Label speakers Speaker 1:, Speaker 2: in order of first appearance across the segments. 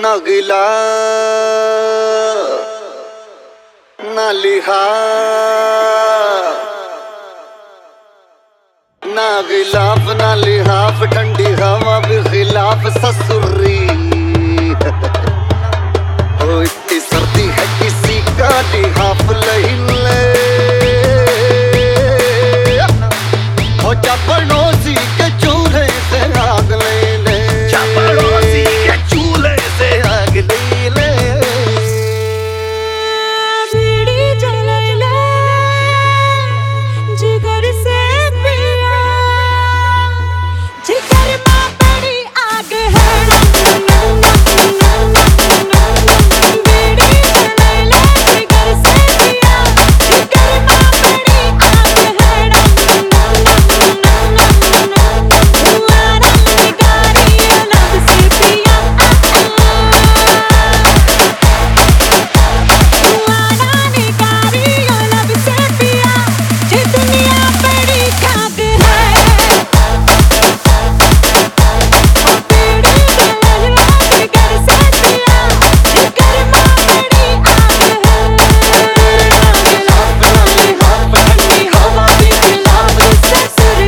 Speaker 1: ना गिला ना लिहा ना गिलाफ ना लिहाफ ठंडी हवा भी खिलाफ ससुरी ओ इतनी सर्दी है किसी का लिहाफ नहीं ले हो जा पड़ोसी के चूल्हे से आग ले ले जा पड़ोसी के चूल्हे से आग ले ले
Speaker 2: बीड़ी जला ले जिगर से पिया जिगर में बड़ी आग है बीड़ी जला ले जिगर से पिया जिगर में बड़ी आग है तुम्हारा निगारी लब से पिया तुम्हारा निगारी लब से पिया ये दुनिया बड़ी खाक है बीड़ी जला ले जिगर से पिया जिगर में बड़ी आग है ठंडी हवा भी खिलाफ ससुरी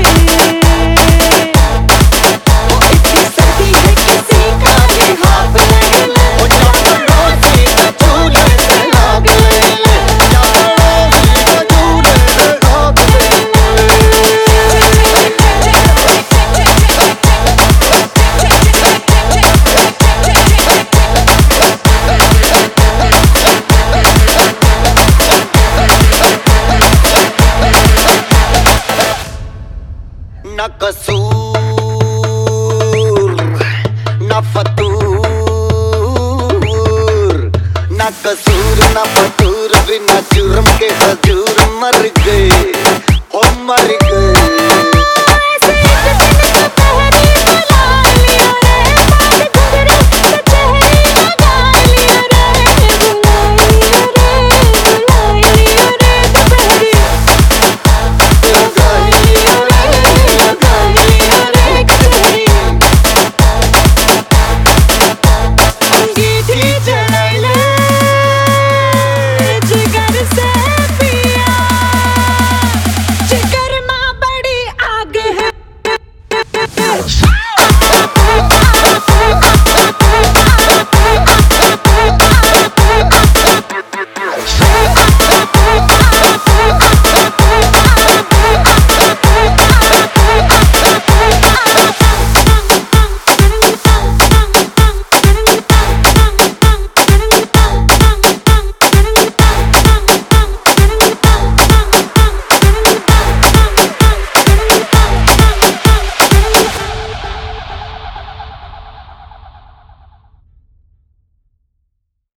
Speaker 2: इतनी सर्दी है किसी का लिहाफ नहीं ले
Speaker 1: हो जा पड़ोसी के चूल्हे से आग ले ले जा पड़ोसी के चूल्हे से आग ले न कसूर न फतूर न कसूर न फतूर बिना जुर्म के हजूर मर गए हो मर